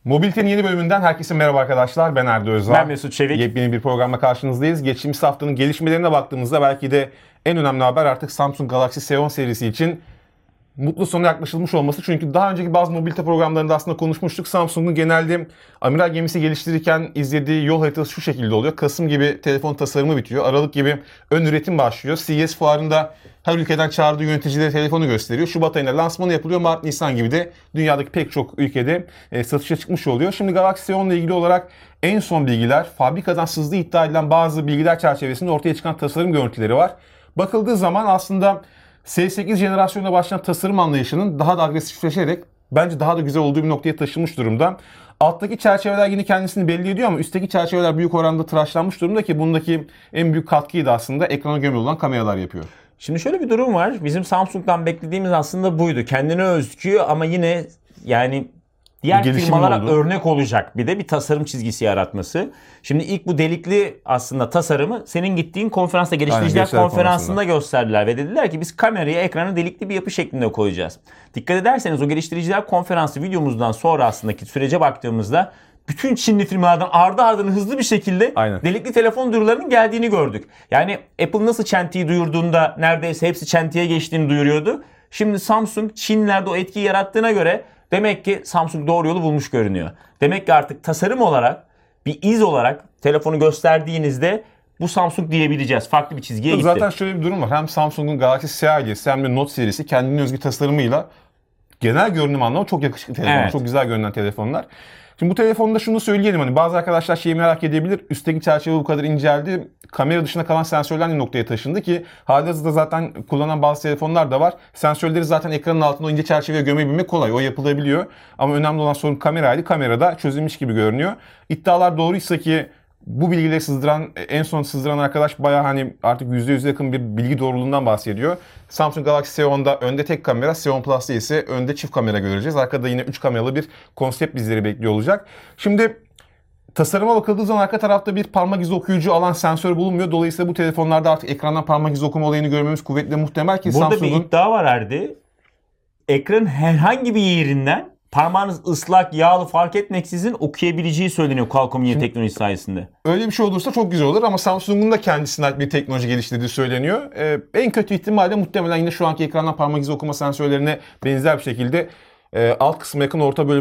Mobilite'nin yeni bölümünden herkese merhaba arkadaşlar. Ben Erdo Özal. Ben Mesut Çevik. Yepyeni bir programla karşınızdayız. Geçtiğimiz haftanın gelişmelerine baktığımızda belki de en önemli haber artık Samsung Galaxy S10 serisi için mutlu sona yaklaşılmış olması. Çünkü daha önceki bazı mobilite programlarında aslında konuşmuştuk. Samsung'un genelde amiral gemisi geliştirirken izlediği yol haritası şu şekilde oluyor. Kasım gibi telefon tasarımı bitiyor. Aralık gibi ön üretim başlıyor. CES fuarında her ülkeden çağırdığı yöneticilere telefonu gösteriyor. Şubat ayında lansmanı yapılıyor. Mart, Nisan gibi de dünyadaki pek çok ülkede satışa çıkmış oluyor. Şimdi Galaxy S10 ile ilgili olarak en son bilgiler, fabrikadan sızdığı iddia edilen bazı bilgiler çerçevesinde ortaya çıkan tasarım görüntüleri var. Bakıldığı zaman aslında S8 jenerasyonuna başlayan tasarım anlayışının daha da agresifleşerek bence daha da güzel olduğu bir noktaya taşınmış durumda. Alttaki çerçeveler yine kendisini belli ediyor ama üstteki çerçeveler büyük oranda tıraşlanmış durumda ki bundaki en büyük katkıyı da aslında ekrana gömülü olan kameralar yapıyor. Şimdi şöyle bir durum var. Bizim Samsung'dan beklediğimiz aslında buydu. Kendine özgü ama yine yani diğer firmalara örnek olacak bir de bir tasarım çizgisi yaratması. Şimdi ilk bu delikli aslında tasarımı senin gittiğin konferansta, geliştiriciler konferansında gösterdiler ve dediler ki biz kameraya ekrana delikli bir yapı şeklinde koyacağız. Dikkat ederseniz o geliştiriciler konferansı videomuzdan sonra aslındaki sürece baktığımızda bütün Çinli firmalardan ardı ardına hızlı bir şekilde delikli telefon duyurularının geldiğini gördük. Yani Apple nasıl Çenti'yi duyurduğunda neredeyse hepsi Çenti'ye geçtiğini duyuruyordu. Şimdi Samsung Çinlilerde o etkiyi yarattığına göre demek ki Samsung doğru yolu bulmuş görünüyor. Demek ki artık tasarım olarak, bir iz olarak telefonu gösterdiğinizde bu Samsung diyebileceğiz. Farklı bir çizgiye gitti. Zaten şöyle bir durum var. Hem Samsung'un Galaxy S ailesi hem de Note serisi kendine özgü tasarımıyla genel görünüm anlamında çok yakışıklı telefonlar. Evet. Çok güzel görünen telefonlar. Şimdi bu telefonda şunu söyleyelim, hani bazı arkadaşlar şeyi merak edebilir. Üstteki çerçeve bu kadar inceldi. Kamera dışında kalan sensörler ne noktaya taşındı ki halihazırda zaten kullanan bazı telefonlar da var. Sensörleri zaten ekranın altına o ince çerçeveye gömebilmek kolay. O yapılabiliyor. Ama önemli olan sorun kameraydı. Kamerada çözülmüş gibi görünüyor. İddialar doğruysa ki bu bilgileri en son sızdıran arkadaş bayağı hani artık %100'e yakın bir bilgi doğruluğundan bahsediyor. Samsung Galaxy S10'da önde tek kamera, S10 Plus'ta ise önde çift kamera göreceğiz. Arkada yine 3 kameralı bir konsept bizleri bekliyor olacak. Şimdi tasarıma bakıldığı zaman arka tarafta bir parmak izi okuyucu alan sensör bulunmuyor. Dolayısıyla bu telefonlarda artık ekrandan parmak izi okuma olayını görmemiz kuvvetle muhtemel ki burada bir iddia var Erdi. Ekranın herhangi bir yerinden parmağınız ıslak, yağlı fark etmeksizin okuyabileceği söyleniyor Qualcomm yeni teknolojisi sayesinde. Öyle bir şey olursa çok güzel olur ama Samsung'un da kendisine ait bir teknoloji geliştirdiği söyleniyor. En kötü ihtimalle muhtemelen yine şu anki ekrandan parmak izi okuma sensörlerine benzer bir şekilde alt kısma yakın,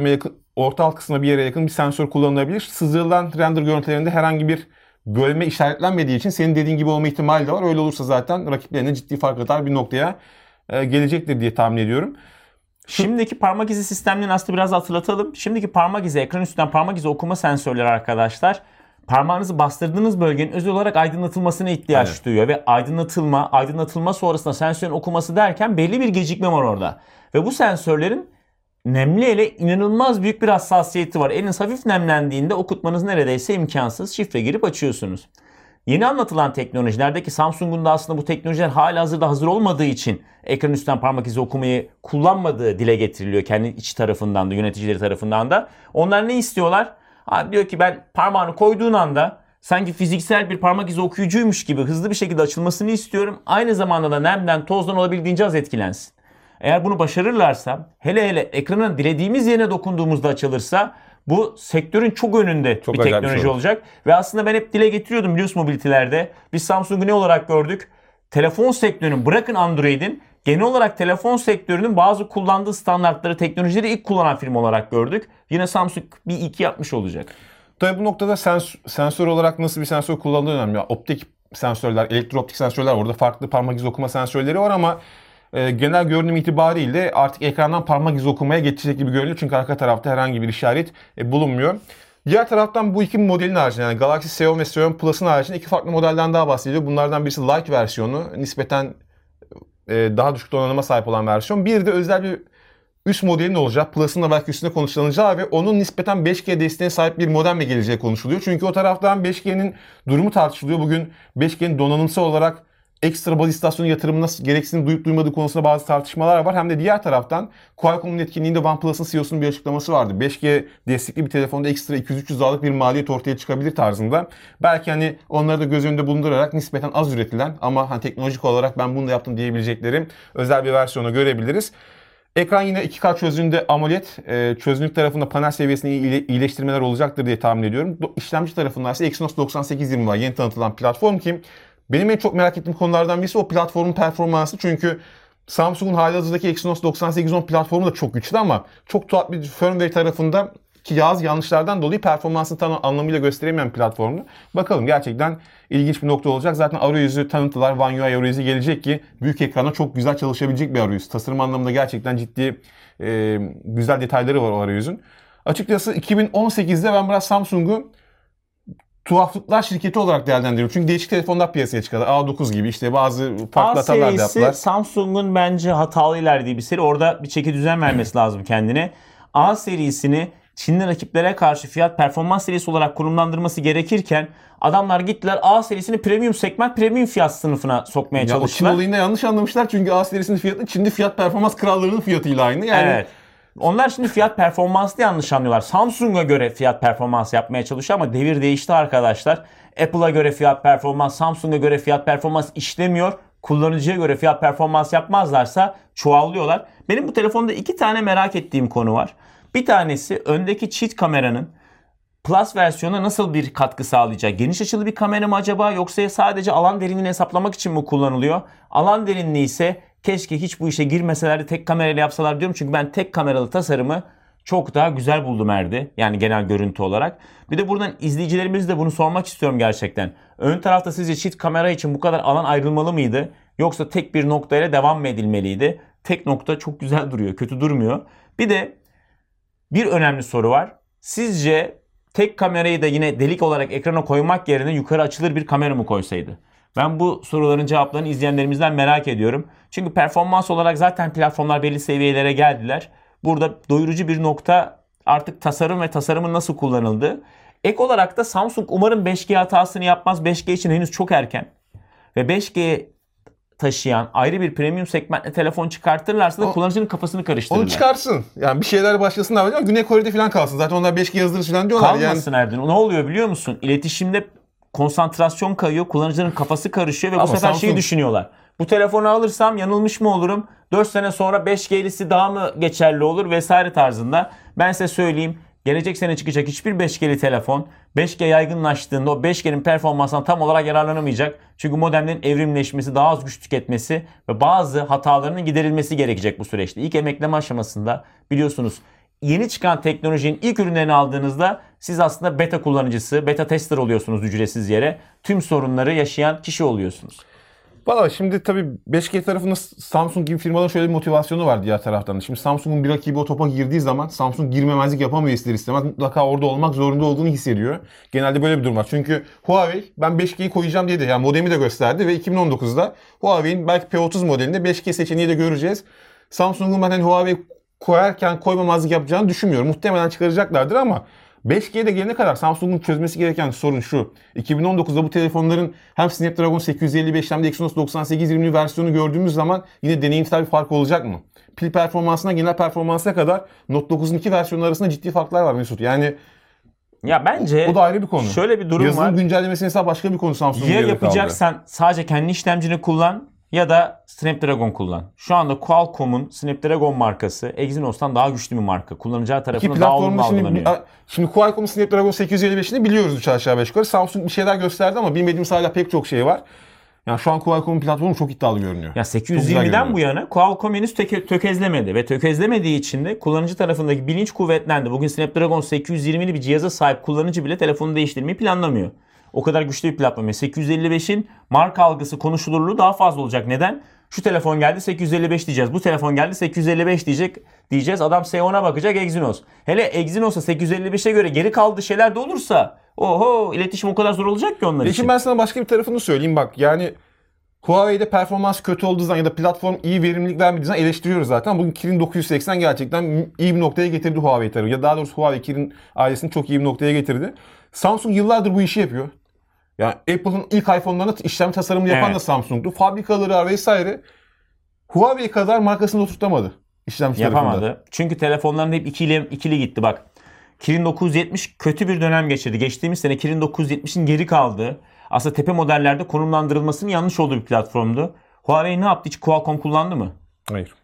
orta alt kısma bir yere yakın bir sensör kullanılabilir. Sızdırılan render görüntülerinde herhangi bir bölme işaretlenmediği için senin dediğin gibi olma ihtimali de var. Öyle olursa zaten rakiplerine ciddi fark atar bir noktaya gelecektir diye tahmin ediyorum. Şimdiki parmak izi sistemlerini aslında biraz hatırlatalım. Şimdiki parmak izi, ekran üstünden parmak izi okuma sensörleri arkadaşlar, parmağınızı bastırdığınız bölgenin özel olarak aydınlatılmasına ihtiyaç duyuyor. Ve aydınlatılma sonrasında sensörün okuması derken belli bir gecikme var orada. Ve bu sensörlerin nemli ele inanılmaz büyük bir hassasiyeti var. Eliniz hafif nemlendiğinde okutmanız neredeyse imkansız. Şifre girip açıyorsunuz. Yeni anlatılan teknolojilerdeki Samsung'un da aslında bu teknolojiler halihazırda hazır olmadığı için ekran üstten parmak izi okumayı kullanmadığı dile getiriliyor kendi iç tarafından da, yöneticileri tarafından da. Onlar ne istiyorlar? Diyor ki ben parmağını koyduğun anda sanki fiziksel bir parmak izi okuyucuymuş gibi hızlı bir şekilde açılmasını istiyorum. Aynı zamanda da nemden, tozdan olabildiğince az etkilensin. Eğer bunu başarırlarsa, hele ekranın dilediğimiz yerine dokunduğumuzda açılırsa, bu sektörün çok önünde bir teknoloji olacak. Ve aslında ben hep dile getiriyordum biliyorsun mobilitelerde. Biz Samsung'u ne olarak gördük? Telefon sektörünün, bırakın Android'in, genel olarak telefon sektörünün bazı kullandığı standartları, teknolojileri ilk kullanan firma olarak gördük. Yine Samsung bir iki yapmış olacak. Tabii bu noktada sensör olarak nasıl bir sensör kullandığı önemli. Optik sensörler, elektrooptik sensörler, orada farklı parmak izi okuma sensörleri var ama genel görünüm itibariyle artık ekrandan parmak izi okumaya geçecek gibi görünüyor. Çünkü arka tarafta herhangi bir işaret bulunmuyor. Diğer taraftan bu iki modelin haricinde, yani Galaxy S10 ve S10 Plus'ın haricinde iki farklı modelden daha bahsediyor. Bunlardan birisi Lite versiyonu, nispeten daha düşük donanıma sahip olan versiyon. Bir de özel bir üst modelin olacak. Plus'ın da belki üstünde konuşulacağı ve onun nispeten 5G desteğine sahip bir modelle geleceği konuşuluyor. Çünkü o taraftan 5G'nin durumu tartışılıyor. Bugün 5G'nin donanımsal olarak ekstra baz istasyonu yatırımına gereksinim duyup duymadığı konusunda bazı tartışmalar var. Hem de diğer taraftan Qualcomm'un etkinliğinde OnePlus'ın CEO'sunun bir açıklaması vardı. 5G destekli bir telefonda ekstra 200-300 dolarlık bir maliyet ortaya çıkabilir tarzında. Belki hani onları da göz önünde bulundurarak nispeten az üretilen ama hani teknolojik olarak ben bunu da yaptım diyebileceklerim özel bir versiyonu görebiliriz. Ekran yine 2K çözünürlüğünde AMOLED. Çözünürlük tarafında panel seviyesinde iyileştirmeler olacaktır diye tahmin ediyorum. İşlemci tarafında ise Exynos 9820 var. Yeni tanıtılan platform ki benim en çok merak ettiğim konulardan birisi o platformun performansı. Çünkü Samsung'un halihazırdaki Exynos 9810 platformu da çok güçlü ama çok tuhaf bir firmware tarafında ki yanlışlardan dolayı performansını tam anlamıyla gösteremeyen platformdu. Bakalım, gerçekten ilginç bir nokta olacak. Zaten arayüzü tanıttılar. One UI arayüzü gelecek ki büyük ekrana çok güzel çalışabilecek bir arayüz. Tasarım anlamında gerçekten ciddi güzel detayları var o arayüzün. Açıkçası 2018'de ben biraz Samsung'u tuhaflıklar şirketi olarak değerlendiriyorum. Çünkü değişik telefonlar piyasaya çıkardı. A9 gibi işte bazı farklı hatalar da yaptılar. Samsung'un bence hatalı ilerlediği bir seri. Orada bir çeki düzen vermesi lazım kendine. A serisini Çinli rakiplere karşı fiyat performans serisi olarak konumlandırması gerekirken adamlar gittiler A serisini premium segment, premium fiyat sınıfına sokmaya çalıştılar. O Çin olayında yanlış anlamışlar çünkü A serisinin fiyatı Çin'de fiyat performans krallarının fiyatıyla aynı. Yani evet. Onlar şimdi fiyat performansını yanlış anlıyorlar. Samsung'a göre fiyat performans yapmaya çalışıyor ama devir değişti arkadaşlar. Apple'a göre fiyat performans, Samsung'a göre fiyat performans işlemiyor. Kullanıcıya göre fiyat performans yapmazlarsa çuvallıyorlar. Benim bu telefonda 2 tane merak ettiğim konu var. Bir tanesi öndeki çift kameranın Plus versiyona nasıl bir katkı sağlayacak? Geniş açılı bir kamera mı acaba yoksa sadece alan derinliğini hesaplamak için mi kullanılıyor? Alan derinliği ise keşke hiç bu işe girmeselerdi, tek kamerayla yapsalar diyorum. Çünkü ben tek kameralı tasarımı çok daha güzel buldum Erdi. Yani genel görüntü olarak. Bir de buradan izleyicilerimiz de bunu sormak istiyorum gerçekten. Ön tarafta sizce çift kamera için bu kadar alan ayrılmalı mıydı? Yoksa tek bir noktayla devam mı edilmeliydi? Tek nokta çok güzel duruyor, kötü durmuyor. Bir de bir önemli soru var. Sizce tek kamerayı da yine delik olarak ekrana koymak yerine yukarı açılır bir kamera mı koysaydı? Ben bu soruların cevaplarını izleyenlerimizden merak ediyorum. Çünkü performans olarak zaten platformlar belli seviyelere geldiler. Burada doyurucu bir nokta artık tasarım ve tasarımın nasıl kullanıldığı. Ek olarak da Samsung umarım 5G hatasını yapmaz. 5G için henüz çok erken. Ve 5G taşıyan ayrı bir premium segmentle telefon çıkartırlarsa da kullanıcının kafasını karıştırırlar. Onu çıkarsın. Yani bir şeyler başlasın ama Güney Kore'de falan kalsın. Zaten onlar 5G yazdırır falan diyorlar. Kalmasın yani. Erdin. Ne oluyor biliyor musun? İletişimde konsantrasyon kayıyor. Kullanıcının kafası karışıyor ve bu sefer şeyi düşünüyorlar. Bu telefonu alırsam yanılmış mı olurum? 4 sene sonra 5G'lisi daha mı geçerli olur vesaire tarzında. Ben size söyleyeyim. Gelecek sene çıkacak hiçbir 5G'li telefon 5G yaygınlaştığında o 5G'nin performansından tam olarak yararlanamayacak. Çünkü modemlerin evrimleşmesi, daha az güç tüketmesi ve bazı hatalarının giderilmesi gerekecek bu süreçte. İlk emekleme aşamasında biliyorsunuz yeni çıkan teknolojinin ilk ürünlerini aldığınızda siz aslında beta kullanıcısı, beta tester oluyorsunuz ücretsiz yere. Tüm sorunları yaşayan kişi oluyorsunuz. Valla şimdi tabii 5G tarafında Samsung gibi firmaların şöyle bir motivasyonu var diğer taraftan. Şimdi Samsung'un bir rakibi o topa girdiği zaman Samsung girmemezlik yapamıyor ister istemez. Mutlaka orada olmak zorunda olduğunu hissediyor. Genelde böyle bir durum var. Çünkü Huawei ben 5G'yi koyacağım diye de yani modemi de gösterdi ve 2019'da Huawei'nin belki P30 modelinde 5G seçeneği de göreceğiz. Samsung'un ben hani Huawei koyarken koymamazlık yapacağını düşünmüyorum. Muhtemelen çıkaracaklardır ama 5G'ye de gelene kadar Samsung'un çözmesi gereken sorun şu. 2019'da bu telefonların hem Snapdragon 855 hem de Exynos 9820 versiyonu gördüğümüz zaman yine deneyimsel bir fark olacak mı? Pil performansına, genel performansına kadar Note 9'un 2 versiyonu arasında ciddi farklar var Mesut. Yani ya bence o da ayrı bir konu. Şöyle bir durum Yazılım var. güncellemesi ise başka bir konu Samsung'un Ya yapacaksan sadece kendi işlemcini kullan ya da Snapdragon kullan. Şu anda Qualcomm'un Snapdragon markası Exynos'tan daha güçlü bir marka. Kullanıcı tarafından daha olumlu algılanıyor. Şimdi Qualcomm'un Snapdragon 855'ini biliyoruz 3 aşağı 5 yukarı. Samsung bir şeyler gösterdi ama bilmediğimiz hala pek çok şey var. Yani şu an Qualcomm'un platformu çok iddialı görünüyor. Ya 820'den bu yana Qualcomm henüz tökezlemedi ve tökezlemediği için de kullanıcı tarafındaki bilinç kuvvetlendi. Bugün Snapdragon 820'li bir cihaza sahip kullanıcı bile telefonu değiştirmeyi planlamıyor. O kadar güçlü bir platform. 855'in marka algısı, konuşulurluğu daha fazla olacak. Neden? Şu telefon geldi 855 diyeceğiz. Bu telefon geldi 855 diyeceğiz. Adam SEO'na bakacak Exynos. Hele Exynos'a 855'e göre geri kaldığı şeyler de olursa oho iletişim o kadar zor olacak ki onlar için. Şimdi ben sana başka bir tarafını söyleyeyim bak. Yani Huawei'de performans kötü olduğu zaman ya da platform iyi verimlilik vermediği zaman eleştiriyoruz zaten. Bugün Kirin 980 gerçekten iyi bir noktaya getirdi Huawei tarafı. Ya daha doğrusu Huawei Kirin ailesini çok iyi bir noktaya getirdi. Samsung yıllardır bu işi yapıyor. Yani Apple'ın ilk iPhone'larına işlem tasarımını yapan da Samsung'du. Fabrikaları vesaire Huawei kadar markasını oturtamadı işlemci yapamadı. tarafında. Çünkü telefonların hep ikili gitti bak. Kirin 970 kötü bir dönem geçirdi. Geçtiğimiz sene Kirin 970'in geri kaldığı, aslında tepe modellerde konumlandırılmasının yanlış olduğu bir platformdu. Huawei ne yaptı? Hiç Qualcomm kullandı mı? Hayır.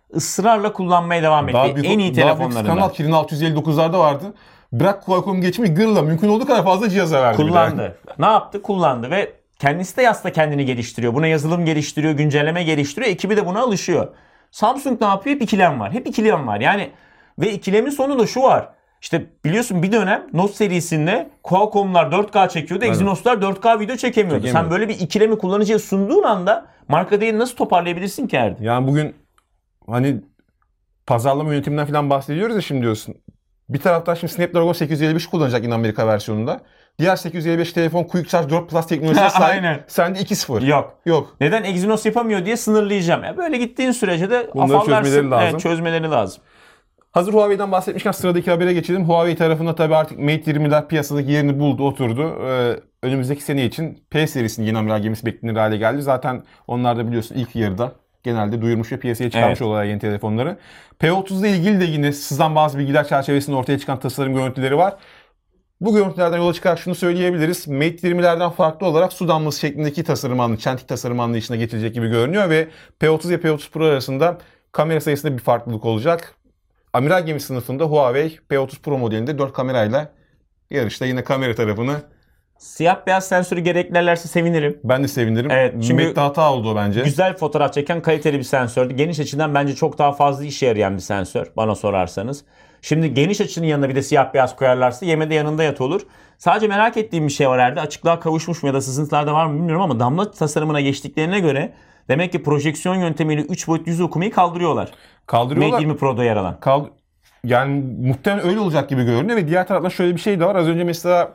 ısrarla kullanmaya devam etti. En iyi telefonlarında. Daha büyük skandal Kirin 659'larda vardı. Bırak Qualcomm geçmeyi, Gırla mümkün olduğu kadar fazla cihaza verdi. Kullandı. Ne yaptı? Kullandı ve kendisi de aslında kendini geliştiriyor. Buna yazılım geliştiriyor, güncelleme geliştiriyor. Ekibi de buna alışıyor. Samsung ne yapıyor? Hep ikilem var. Hep ikilem var. Yani ve ikilemin sonunda şu var. İşte biliyorsun bir dönem Note serisinde Qualcomm'lar 4K çekiyordu. Evet. Exynos'lar 4K video çekemiyordu. Sen böyle bir ikilemi kullanıcıya sunduğun anda marka değerini nasıl toparlayabilirsin ki Erdi? Yani bugün hani pazarlama yönetiminden falan bahsediyoruz ya şimdi diyorsun. Bir taraftan şimdi Snapdragon 855 kullanacak yine Amerika versiyonunda. Diğer 855 telefon Quick Charge 4 Plus teknolojisine sahip. Aynen. Sende 2.0. Yok. Neden Exynos yapamıyor diye sınırlayacağım. Ya böyle gittiğin sürece de çözmeleri lazım. Evet, çözmeleri lazım. Hazır Huawei'den bahsetmişken sıradaki habere geçelim. Huawei tarafında tabii artık Mate 20'ler piyasadaki yerini buldu, oturdu. Önümüzdeki sene için P serisinin yeni amiral gemisi beklenir hale geldi. Zaten onlar da biliyorsun ilk yarıda genelde duyurmuş ve piyasaya çıkarmış olarak yeni telefonları. P30 ile ilgili de yine sızan bazı bilgiler çerçevesinde ortaya çıkan tasarım görüntüleri var. Bu görüntülerden yola çıkarak şunu söyleyebiliriz. Mate 20'lerden farklı olarak su damlası şeklindeki tasarım anlayışı, çentik tasarım anlayışına geçilecek gibi görünüyor ve P30 ve P30 Pro arasında kamera sayısında bir farklılık olacak. Amiral gemi sınıfında Huawei P30 Pro modelinde 4 kamerayla yarışta yine kamera tarafını. Siyah beyaz sensörü gereklerlerse sevinirim. Ben de sevinirim. Evet, çünkü Mate'de hata oldu bence. Güzel fotoğraf çeken kaliteli bir sensördü. Geniş açıdan bence çok daha fazla işe yarayan bir sensör bana sorarsanız. Şimdi geniş açının yanına bir de siyah beyaz koyarlarsa yemede yanında yat olur. Sadece merak ettiğim bir şey var Erdi. Açıklığa kavuşmuş mu ya da sızıntılarda var mı bilmiyorum ama damla tasarımına geçtiklerine göre demek ki projeksiyon yöntemiyle 3 boyutlu yüz okumayı kaldırıyorlar. Kaldırıyorlar. Mate 20 Pro'da yer alan. Yani muhtemelen öyle olacak gibi görünüyor ve diğer taraftan şöyle bir şey de var. Az önce mesela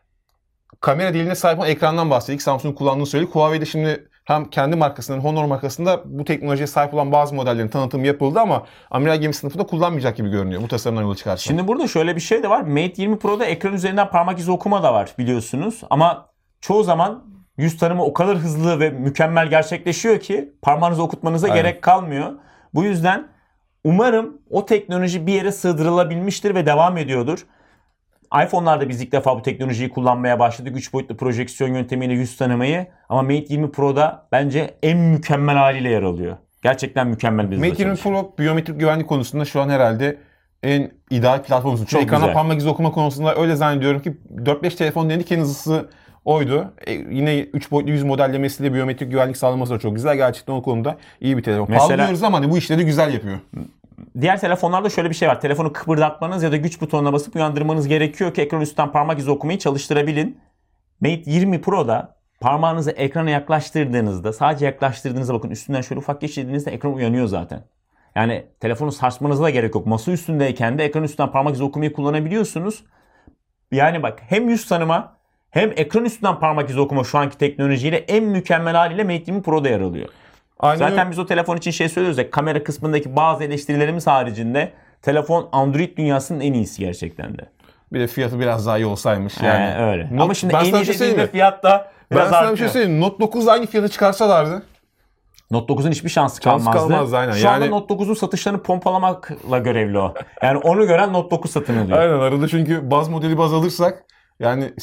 kamera diline sahip olan ekrandan bahsettik. Samsung kullandığını söyledik. Huawei'de şimdi hem kendi markasının Honor markasında bu teknolojiye sahip olan bazı modellerin tanıtımı yapıldı ama amiral gemi sınıfında kullanmayacak gibi görünüyor bu tasarımdan yola çıkarsa. Şimdi burada şöyle bir şey de var. Mate 20 Pro'da ekran üzerinden parmak izi okuma da var biliyorsunuz. Ama çoğu zaman yüz tanımı o kadar hızlı ve mükemmel gerçekleşiyor ki parmağınızı okutmanıza gerek kalmıyor. Bu yüzden umarım o teknoloji bir yere sığdırılabilmiştir ve devam ediyordur. iPhone'larda biz ilk defa bu teknolojiyi kullanmaya başladık. 3 boyutlu projeksiyon yöntemiyle yüz tanımayı. Ama Mate 20 Pro'da bence en mükemmel haliyle yer alıyor. Gerçekten mükemmel bir hızla Mate 20 Pro biyometrik güvenlik konusunda şu an herhalde en ideal platform. Çünkü ekrana parmak izi okuma konusunda öyle zannediyorum ki 4-5 telefon denedik en hızlısı oydu. Yine 3 boyutlu yüz modellemesiyle biyometrik güvenlik sağlaması da çok güzel. Gerçekten o konuda iyi bir telefon. Pahalı diyoruz ama hani bu işleri güzel yapıyor. Diğer telefonlarda şöyle bir şey var. Telefonu kıpırdatmanız ya da güç butonuna basıp uyandırmanız gerekiyor ki ekran üstten parmak izi okumayı çalıştırabilin. Mate 20 Pro'da parmağınızı ekrana yaklaştırdığınızda, sadece yaklaştırdığınızda bakın üstünden şöyle ufak geçirdiğinizde ekran uyanıyor zaten. Yani telefonu sarsmanıza da gerek yok. Masa üstündeyken de ekran üstünden parmak izi okumayı kullanabiliyorsunuz. Yani bak hem yüz tanıma hem ekran üstünden parmak izi okuma şu anki teknolojiyle en mükemmel haliyle Mate 20 Pro'da yer alıyor. Aynen zaten öyle. Biz o telefon için şey söylüyoruz ya, kamera kısmındaki bazı eleştirilerimiz haricinde telefon Android dünyasının en iyisi gerçekten de. Bir de fiyatı biraz daha iyi olsaymış yani. Öyle. Ama şimdi en iyi dediğinde fiyat da biraz artıyor. Ben sana bir şey söyleyeyim. Note 9 aynı fiyata çıkarsalardı. Note 9'un hiçbir şansı kalmazdı. Aynen. Şu anda Note 9'un satışlarını pompalamakla görevli o. Yani onu gören Note 9 satın alıyor. Aynen, arada çünkü baz modeli baz alırsak yani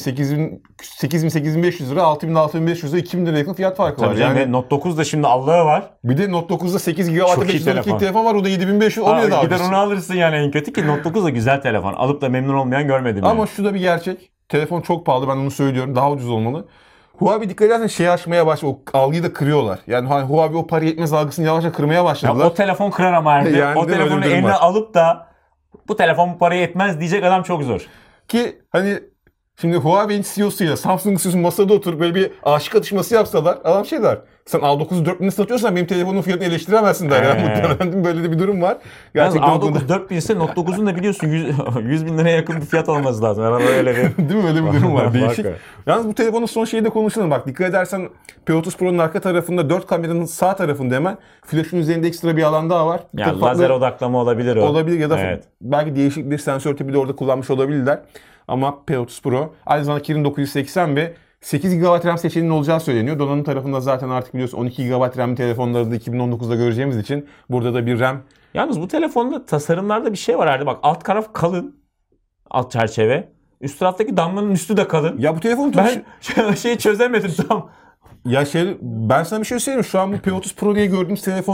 8.000-8.500 lira, 6.000-6.500 lira, 2.000 lira yakın fiyat farkı var. Yani ve Note 9'da şimdi Allah'ı var. Bir de Note 9'da 8 GB 500 liralık telefon var. O da 7.500. O bile daha gider onu alırsın yani en kötü ki Note 9 da güzel telefon. Alıp da memnun olmayan görmedim. Ama şu da bir gerçek. Telefon çok pahalı, ben onu söylüyorum. Daha ucuz olmalı. Huawei dikkat edersen şeyi aşmaya başladı. O algıyı da kırıyorlar. Yani Huawei o para yetmez algısını yavaş yavaş kırmaya başladılar. Ya o telefon kırar ama Erdi. Yani o telefonu eline alıp da bu telefon bu paraya yetmez diyecek adam çok zor. Ki hani şimdi Huawei'nin CEO'suyla Samsung'un CEO'su masada oturup böyle bir aşık atışması yapsalar adam şey der. Sen A9 4000'i satıyorsan benim telefonumun fiyatını eleştiremezsin der. Yani muhtemelen böyle de bir durum var. Gerçekten A9 4000 ise Note 9'un da biliyorsun 100 bin liraya yakın bir fiyat olması lazım. Yani öyle bir... Değil mi? Öyle bir durum var. Değişik. Yalnız bu telefonun son şeyi de konuşalım. Bak dikkat edersen P30 Pro'nun arka tarafında 4 kameranın sağ tarafında hemen flash'ın üzerinde ekstra bir alan daha var. Yani lazer odaklama olabilir o. Olabilir ya da belki değişik bir sensör tipi de orada kullanmış olabilirler. Ama P30 Pro aynı zamanda Kirin 980 ve 8 GB RAM seçeneğinin olacağı söyleniyor. Donanım tarafında zaten artık biliyorsun 12 GB RAM telefonları da 2019'da göreceğimiz için burada da bir RAM. Yalnız bu telefonda tasarımlarda bir şey var Erdi. Bak alt taraf kalın. Alt çerçeve. Üst taraftaki damlanın üstü de kalın. Ya bu telefonu ben şeyi çözemedim tam. Ya ben sana bir şey söyleyeyim. Şu an bu P30 Pro diye gördüğümüz telefon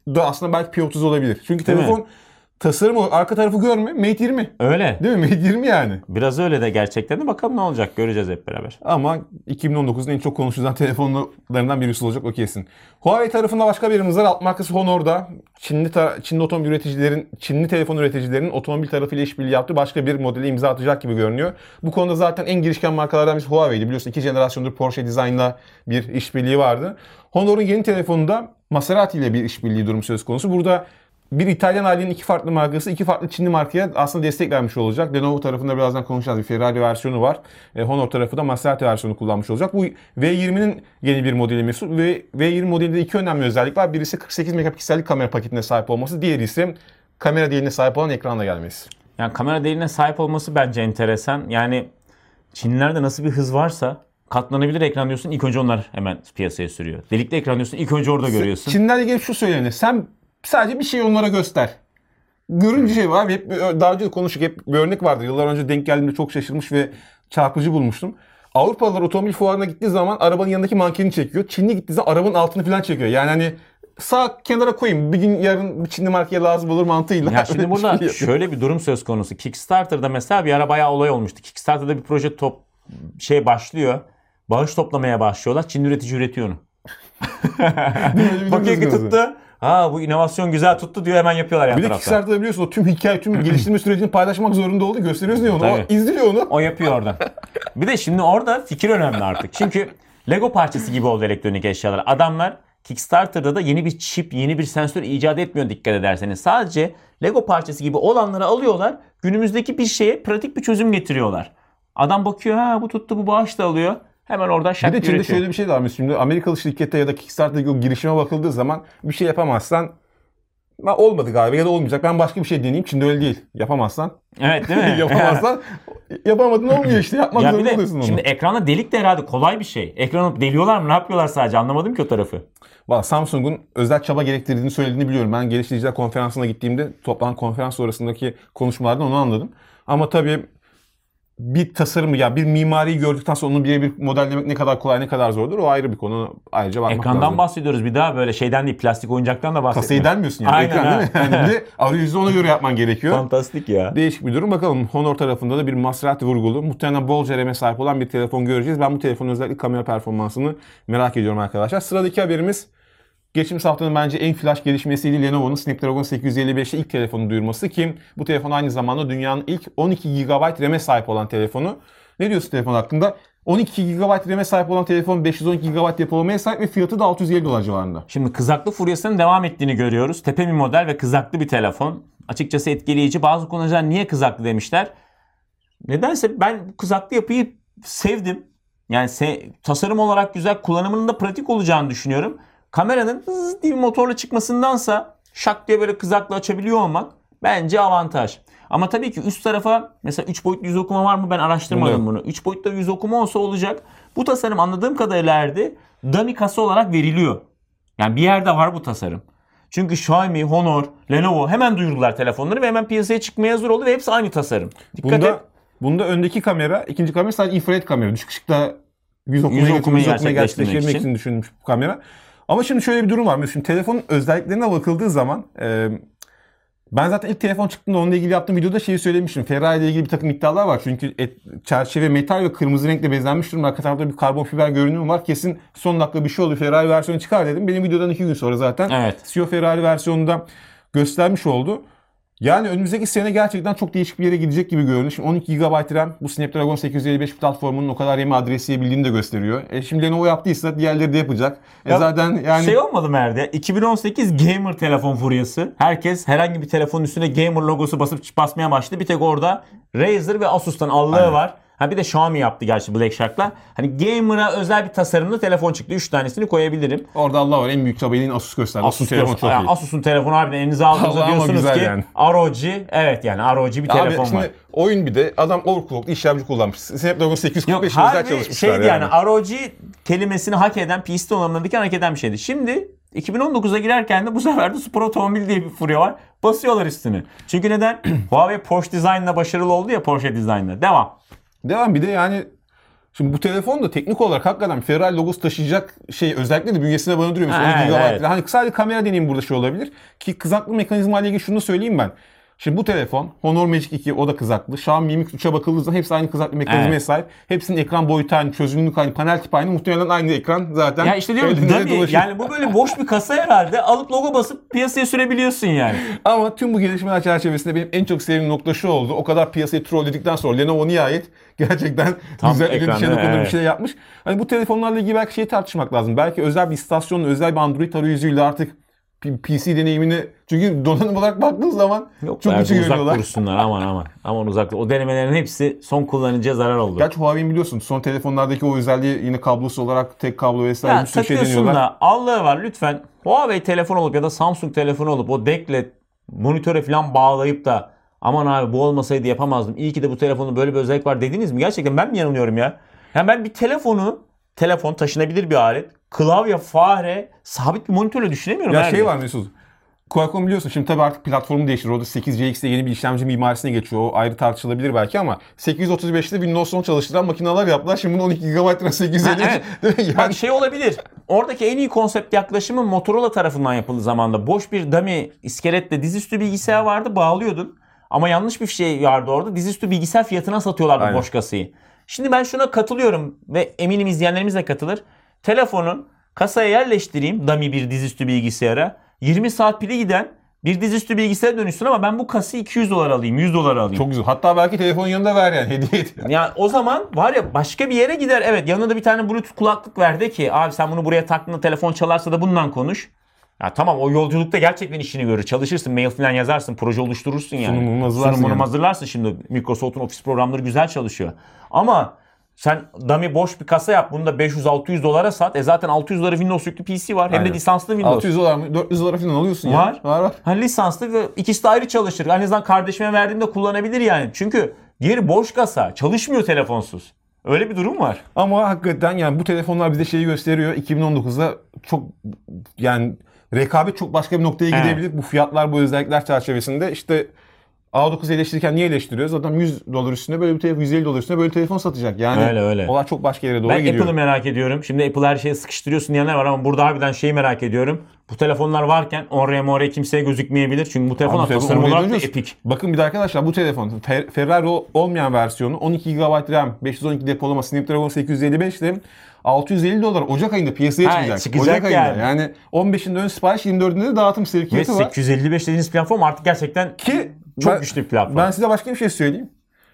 da aslında belki P30 olabilir. Çünkü Değil telefon mi? tasarımı arka tarafı görme. Mate 20. Öyle. Değil mi? Mate 20 yani. Biraz öyle de gerçekten de bakalım ne olacak göreceğiz hep beraber. Ama 2019'un en çok konuşulan telefonlarından birisi olacak o kesin. Huawei tarafında başka birimiz var. Alt markası Honor'da. Çinli otomobil üreticilerin, Çinli telefon üreticilerinin otomobil tarafıyla işbirliği yaptığı başka bir modeli imza atacak gibi görünüyor. Bu konuda zaten en girişken markalardan birisi Huawei'di. Biliyorsun 2 jenerasyondur Porsche Design'la bir işbirliği vardı. Honor'un yeni telefonunda Maserati ile bir işbirliği durumu söz konusu. Burada bir İtalyan ailenin iki farklı markası, iki farklı Çinli markaya aslında destek vermiş olacak. Lenovo tarafında birazdan konuşacağız. Bir Ferrari versiyonu var. Honor tarafı da Maserati versiyonu kullanmış olacak. Bu V20'nin yeni bir modeli Mesut. Ve V20 modelinde iki önemli özellik var. Birisi 48 megapiksellik kamera paketine sahip olması. Diğeri ise kamera değerine sahip olan ekranla gelmesi. Yani kamera değerine sahip olması bence enteresan. Yani Çinlilerde nasıl bir hız varsa katlanabilir ekran diyorsun, ilk önce onlar hemen piyasaya sürüyor. Delikli ekran diyorsun, ilk önce orada görüyorsun. Çinlerle ilgili şu söylenir. Sen sadece bir şey onlara göster. Görünce şey var. Hep daha önce de konuştuk. Hep bir örnek vardı. Yıllar önce denk geldiğimde çok şaşırmış ve çarpıcı bulmuştum. Avrupalılar otomobil fuarına gittiği zaman arabanın yanındaki mankeni çekiyor. Çinli gittiği zaman arabanın altını falan çekiyor. Yani hani sağ kenara koyayım. Bir gün yarın bir Çinli markaya lazım olur mantığıyla. Ya şimdi burada şöyle bir durum söz konusu. Kickstarter'da mesela bir ara bayağı olay olmuştu. Kickstarter'da bir proje başlıyor. Bağış toplamaya başlıyorlar. Çinli üretici üretiyor onu. Bakıyor ki tuttu. Ha bu inovasyon güzel tuttu diyor, hemen yapıyorlar yan bir tarafta. Bir de Kickstarter'da biliyorsun o tüm hikaye, tüm geliştirme sürecini paylaşmak zorunda oldu. Gösteriyoruz ya onu. Tabii. O izliyor onu. O yapıyor oradan. Bir de şimdi orada fikir önemli artık. Çünkü Lego parçası gibi oldu elektronik eşyalar. Adamlar Kickstarter'da da yeni bir çip, yeni bir sensör icat etmiyor dikkat ederseniz. Sadece Lego parçası gibi olanları alıyorlar. Günümüzdeki bir şeye pratik bir çözüm getiriyorlar. Adam bakıyor, ha bu tuttu, bu bağış da alıyor. Hemen oradan şak üretiyor. Bir de Çin'de üretiyor. şöyle bir şey de var. Şimdi Amerikalı şirkete ya da Kickstarter'daki o girişime bakıldığı zaman bir şey yapamazsan olmadı galiba ya da olmayacak. Ben başka bir şey deneyeyim. Çin'de öyle değil. Yapamazsan. Evet değil mi? Yapamazsan yapamadın olmuyor işte. Yapmak Ya bir zorunda de oluyorsun onu. şimdi ekranda delik de herhalde kolay bir şey. Ekranı deliyorlar mı? Ne yapıyorlar sadece? Anlamadım ki o tarafı. Valla Samsung'un özel çaba gerektirdiğini söylediğini biliyorum. Ben geliştiriciler konferansına gittiğimde toplanan konferans sonrasındaki konuşmalardan onu anladım. Ama tabii bir tasarımı ya bir mimariyi gördükten sonra onu birebir modellemek ne kadar kolay ne kadar zordur o ayrı bir konu. Ayrıca bakmak Ekrandan lazım. bahsediyoruz bir daha, böyle şeyden değil, plastik oyuncaktan da bahsediyoruz. Kasayı delmiyorsun yani. Aynen, Ekran değil mi? Yani bir de arayüzü ona göre yapman gerekiyor. Fantastik ya. Değişik bir durum. Bakalım Honor tarafında da bir Maserati vurgulu. Muhtemelen bolca RAM'e sahip olan bir telefon göreceğiz. Ben bu telefonun özellikle kamera performansını merak ediyorum arkadaşlar. Sıradaki haberimiz geçtiğimiz haftanın bence en flash gelişmesiydi. Lenovo'nun Snapdragon 855'te ilk telefonu duyurması ki bu telefon aynı zamanda dünyanın ilk 12 GB RAM'e sahip olan telefonu. Ne diyorsun telefon hakkında? 12 GB RAM'e sahip olan telefon 512 GB depolamaya sahip ve fiyatı da $650 civarında. Şimdi kızaklı furyasının devam ettiğini görüyoruz. Tepe bir model ve kızaklı bir telefon. Açıkçası etkileyici. Bazı kullanıcılar niye kızaklı demişler. Nedense ben bu kızaklı yapıyı sevdim. Yani tasarım olarak güzel, kullanımının da pratik olacağını düşünüyorum. Kameranın hızlı bir motorla çıkmasındansa şak diye böyle kızaklı açabiliyor olmak bence avantaj. Ama tabii ki üst tarafa mesela 3 boyutlu yüz okuma var mı, ben araştırmadım bunu. 3 boyutlu yüz okuma olsa olacak. Bu tasarım anladığım kadarıyla dummy kasa olarak veriliyor. Yani bir yerde var bu tasarım. Çünkü Xiaomi, Honor, Lenovo hemen duyurdular telefonları ve hemen piyasaya çıkmaya hazır oldu ve hepsi aynı tasarım. Dikkat et. Bunda öndeki kamera, ikinci kamera sadece infrared kamera. Düşük ışıkta yüz okumayı gerçekleştirmek için düşünülmüş bu kamera. Ama şimdi şöyle bir durum var. Şimdi telefonun özelliklerine bakıldığı zaman ben zaten ilk telefon çıktığında onunla ilgili yaptığım videoda şeyi söylemiştim. Ferrari ile ilgili bir takım iddialar var. Çünkü çerçeve metal ve kırmızı renkle bezenmiş durumda. Arka tarafta bir karbon fiber görünümü var. Kesin son dakika bir şey oldu. Ferrari versiyonu çıkar dedim. Benim videodan 2 gün sonra zaten CEO Ferrari versiyonunda göstermiş oldu. Yani önümüzdeki sene gerçekten çok değişik bir yere gidecek gibi görünüyor. Şimdi 12 GB RAM bu Snapdragon 855 platformunun o kadar RAM'i adresleyebildiğini de gösteriyor. Şimdi Lenovo yaptıysa diğerleri de yapacak. Zaten yani şey olmadı mı Erdi? 2018 gamer telefon furyası. Herkes herhangi bir telefonun üstüne gamer logosu basmaya başladı. Bir tek orada Razer ve Asus'tan allığı var. Ha bir de Xiaomi yaptı gerçi Black Shark'la. Hani gamer'a özel bir tasarımlı telefon çıktı. 3 tanesini koyabilirim. Orada Allah var, en büyük çabayı Asus gösterdi. Asus telefon çok iyi. Asus'un telefonu harbiden elinize aldığınızda diyorsunuz ki yani. ROG, evet yani ROG bir telefon şimdi var. Oyun bir de adam overclocklu işlemci kullanmış. Snapdragon 845 özel çalışmışlar şeydi yani. ROG kelimesini hak eden, PC donanımlarındaki hak eden bir şeydi. Şimdi 2019'a girerken de bu sefer de spor otomobil diye bir furya var. Basıyorlar üstünü. Çünkü neden? Huawei Porsche Design'la başarılı oldu ya, Porsche Design'la. Devam. Bir de yani Şimdi bu telefon da teknik olarak hakikaten Ferrari logosu taşıyacak özellikle de bünyesine barındırıyor. Mesela 10 GB. Evet. Hani sadece kamera deneyim burada olabilir. Ki kızaklı mekanizma ile ilgili şunu söyleyeyim ben. Şimdi bu telefon Honor Magic 2 o da kızaklı. Xiaomi Mi Mix 3'e bakıldığı zaman hepsi aynı kızaklı mekanizmaya sahip. Hepsinin ekran boyutu aynı, çözünürlük aynı, panel tipi aynı. Muhtemelen aynı ekran zaten. Ya işte diyorum yani bu böyle boş bir kasa herhalde. Alıp logo basıp piyasaya sürebiliyorsun yani. Ama tüm bu gelişmeler çerçevesinde benim en çok sevdiğim nokta şu oldu. O kadar piyasayı trolledikten sonra Lenovo nihayet gerçekten güzel bir şey yapmış. Hani bu telefonlarla ilgili belki tartışmak lazım. Belki özel bir istasyonla, özel bir Android arayüzüyle artık PC deneyimini, çünkü donanım olarak baktığın zaman yok, çok küçük görüyorlar. Uzak dursunlar aman uzak. O denemelerin hepsi son kullanıcıya zarar oldu. Gerçi Huawei'in biliyorsun son telefonlardaki o özelliği yine kablosu olarak tek kablo vesaire bir sürü şey deniyorlar. Da Allah'ı var lütfen Huawei telefon olup ya da Samsung telefonu olup o DeC'le monitöre falan bağlayıp da aman abi bu olmasaydı yapamazdım. İyi ki de bu telefonun böyle bir özellik var dediniz mi? Gerçekten ben mi yanılıyorum ya? Yani ben bir telefon taşınabilir bir alet. Klavye, fare, sabit bir monitörle düşünemiyorum. Ya var Mesut. Qualcomm biliyorsun şimdi tabii artık platformu değiştiriyor. Orada 8CX'de yeni bir işlemci mimarisine geçiyor. O ayrı tartışılabilir belki ama 835'te Windows 10 çalıştıran makineler yaptılar. Şimdi bunu 12 GB 850. Evet. Yani olabilir. Oradaki en iyi konsept yaklaşımı Motorola tarafından yapıldığı zamanda. Boş bir dummy iskeletle dizüstü bilgisayar vardı, bağlıyordun. Ama yanlış bir şey vardı orada. Dizüstü bilgisayar fiyatına satıyorlardı boş kasayı. Şimdi ben şuna katılıyorum ve eminim izleyenlerimiz de katılır. Telefonu kasaya yerleştireyim, dummy bir dizüstü bilgisayara. 20 saat pili giden bir dizüstü bilgisayara dönüşsün ama ben bu kasayı $200 alayım, $100 alayım. Çok güzel. Hatta belki telefonun yanında ver yani hediye et. Yani o zaman var ya başka bir yere gider. Evet, yanına da bir tane Bluetooth kulaklık ver de ki abi sen bunu buraya taktığında telefon çalarsa da bundan konuş. Ya tamam, o yolculukta gerçekten işini görür. Çalışırsın, mail falan yazarsın, proje oluşturursun yani. Sunumunu hazırlarsın şimdi. Microsoft'un Office programları güzel çalışıyor. Ama sen dummy boş bir kasa yap. Bunu da $500-600 sat. Zaten $600 Windows yüklü PC var. Hem de lisanslı Windows. $600 mı? $400 falan alıyorsun ya. Var. Hani lisanslı ve ikisi de ayrı çalışır. En azından kardeşime verdiğimde kullanabilir yani. Çünkü diğeri boş kasa. Çalışmıyor telefonsuz. Öyle bir durum var. Ama hakikaten yani bu telefonlar bize şeyi gösteriyor. 2019'da çok yani rekabet çok başka bir noktaya gidebilir. Bu fiyatlar, bu özellikler çerçevesinde işte A9 eleştirirken niye eleştiriyoruz? Zaten $100 üstüne böyle bir telefon, $150 üstüne böyle bir telefon satacak. Yani öyle. Olay çok başka yere doğru gidiyor. gidiyor. Ben Apple'ı merak ediyorum. Şimdi Apple her şeye sıkıştırıyorsun diyenler var ama burada harbiden şeyi merak ediyorum. Bu telefonlar varken oraya kimseye gözükmeyebilir. Çünkü bu telefon tasarım olarak da epik. Bakın bir de arkadaşlar bu telefon Ferrari olmayan versiyonu 12 GB RAM, 512 depolama, Snapdragon 855 ile $650 Ocak ayında piyasaya çıkacak. Ocak ayında. Yani 15'inde ön sipariş, 24'ünde de dağıtım sevkiyatı var. Ve 855 dediğiniz platform artık gerçekten çok güçlü bir platform. Ben size başka bir şey söyleyeyim.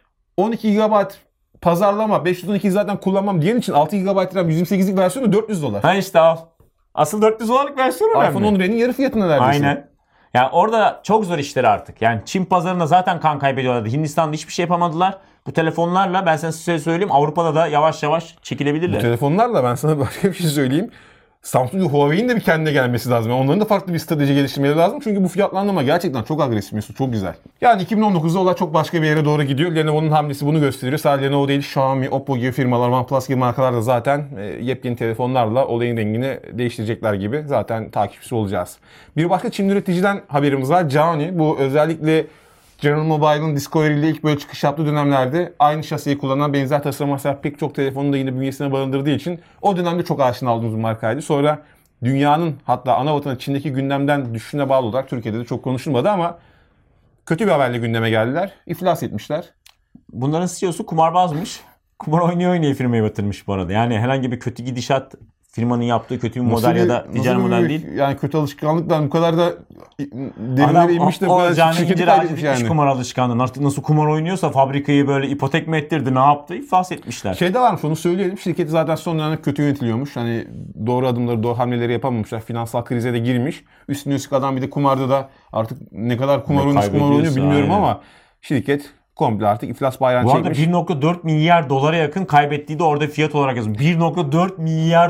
12 GB pazarlama, 512 zaten kullanmam diyen için 6 GB RAM 128'lik versiyonu $400. Ha işte al. Asıl $400'lık versiyonu önemli. iPhone 10R'nin yarı fiyatına neredeyse. Aynen. Yani orada çok zor işler artık. Yani Çin pazarında zaten kan kaybediyorlardı. Hindistan'da hiçbir şey yapamadılar. Bu telefonlarla ben size söyleyeyim Avrupa'da da yavaş yavaş çekilebilirler. Bu telefonlarla ben sana başka bir şey söyleyeyim. Samsung Huawei'nin de bir kendine gelmesi lazım. Yani onların da farklı bir strateji geliştirmeleri lazım. Çünkü bu fiyatlandırma gerçekten çok agresif Mesut. Çok güzel. Yani 2019'da olay çok başka bir yere doğru gidiyor. Lenovo'nun hamlesi bunu gösteriyor. Sadece Lenovo değil, Xiaomi, Oppo gibi firmalar, OnePlus gibi markalar da zaten yepyeni telefonlarla olayın rengini değiştirecekler gibi. Zaten takipçisi olacağız. Bir başka Çin üreticiden haberimiz var. Xiaomi. Bu özellikle General Mobile'ın Discovery ile ilk böyle çıkış yaptığı dönemlerde aynı şasiyi kullanan benzer tasarıma sahip pek çok telefonu da yine bünyesine barındırdığı için o dönemde çok aşina olduğumuz bir markaydı. Sonra dünyanın hatta ana vatanı Çin'deki gündemden düşüşüne bağlı olarak Türkiye'de de çok konuşulmadı ama kötü bir haberle gündeme geldiler. İflas etmişler. Bunların CEO'su kumarbazmış. Kumar oynaya firmayı batırmış bu arada. Yani herhangi bir kötü gidişat firmanın yaptığı kötü bir model ya da ticari model değil. Yani kötü alışkanlıklar bu kadar da derinlere inmiş de bu kadar şirketi kaybetmiş yani. Kumar alışkanlığı. Artık nasıl kumar oynuyorsa fabrikayı böyle ipotek mi ettirdi, ne yaptı? İflas etmişler. Şey de varmış, onu söyleyelim. Şirket zaten son dönemde kötü yönetiliyormuş. Hani doğru adımları, doğru hamleleri yapamamışlar. Finansal krize de girmiş. Üstüne üstlük adam bir de kumarda da artık ne kadar kumar oynuyor bilmiyorum ama şirket komple artık iflas bayrağını çekmiş. Bu arada $1.4 milyar yakın kaybettiği de orada fiyat olarak yazıyor. $1.4 milyar.